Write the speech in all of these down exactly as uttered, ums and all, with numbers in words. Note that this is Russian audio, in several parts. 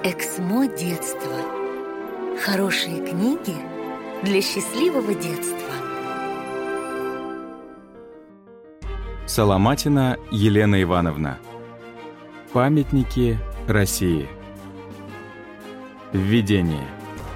Эксмо детства. Хорошие книги для счастливого детства. Соломатина Елена Ивановна. Памятники России. Введение.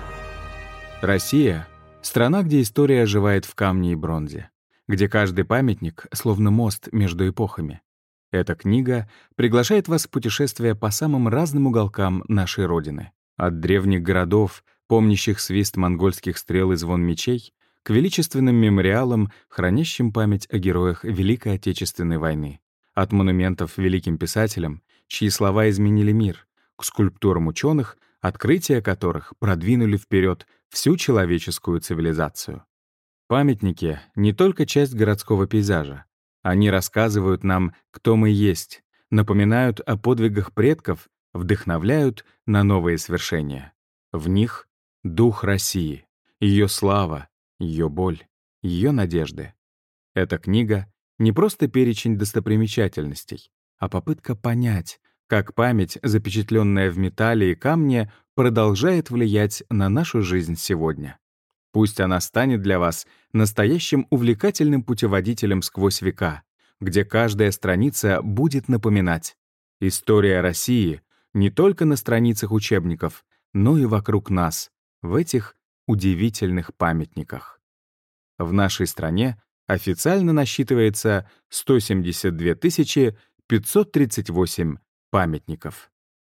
Россия — страна, где история оживает в камне и бронзе, где каждый памятник словно мост между эпохами. Эта книга приглашает вас в путешествие по самым разным уголкам нашей Родины. От древних городов, помнящих свист монгольских стрел и звон мечей, к величественным мемориалам, хранящим память о героях Великой Отечественной войны. От монументов великим писателям, чьи слова изменили мир, к скульптурам ученых, открытия которых продвинули вперед всю человеческую цивилизацию. Памятники — не только часть городского пейзажа. Они рассказывают нам, кто мы есть, напоминают о подвигах предков, вдохновляют на новые свершения. В них — дух России, ее слава, ее боль, ее надежды. Эта книга — не просто перечень достопримечательностей, а попытка понять, как память, запечатленная в металле и камне, продолжает влиять на нашу жизнь сегодня. Пусть она станет для вас настоящим увлекательным путеводителем сквозь века, где каждая страница будет напоминать: история России не только на страницах учебников, но и вокруг нас, в этих удивительных памятниках. В нашей стране официально насчитывается сто семьдесят две тысячи пятьсот тридцать восемь памятников.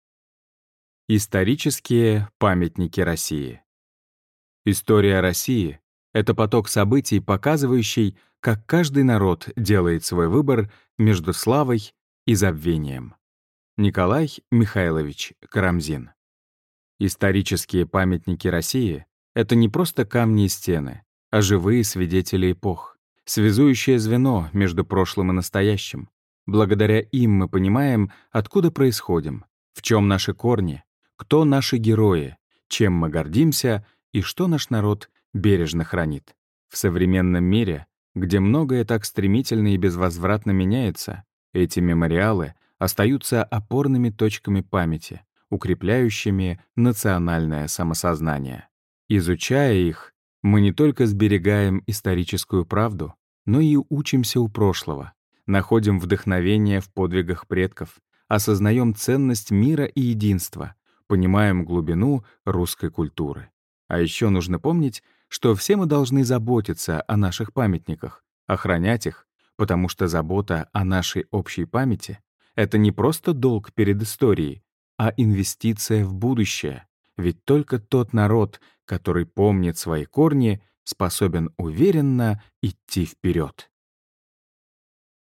Исторические памятники России. История России — это поток событий, показывающий, как каждый народ делает свой выбор между славой и забвением. Николай Михайлович Карамзин. Исторические памятники России — это не просто камни и стены, а живые свидетели эпох, связующее звено между прошлым и настоящим. Благодаря им мы понимаем, откуда происходим, в чем наши корни, кто наши герои, чем мы гордимся и что наш народ бережно хранит. В современном мире, где многое так стремительно и безвозвратно меняется, эти мемориалы остаются опорными точками памяти, укрепляющими национальное самосознание. Изучая их, мы не только сберегаем историческую правду, но и учимся у прошлого, находим вдохновение в подвигах предков, осознаем ценность мира и единства, понимаем глубину русской культуры. А еще нужно помнить, что все мы должны заботиться о наших памятниках, охранять их, потому что забота о нашей общей памяти — это не просто долг перед историей, а инвестиция в будущее. Ведь только тот народ, который помнит свои корни, способен уверенно идти вперед.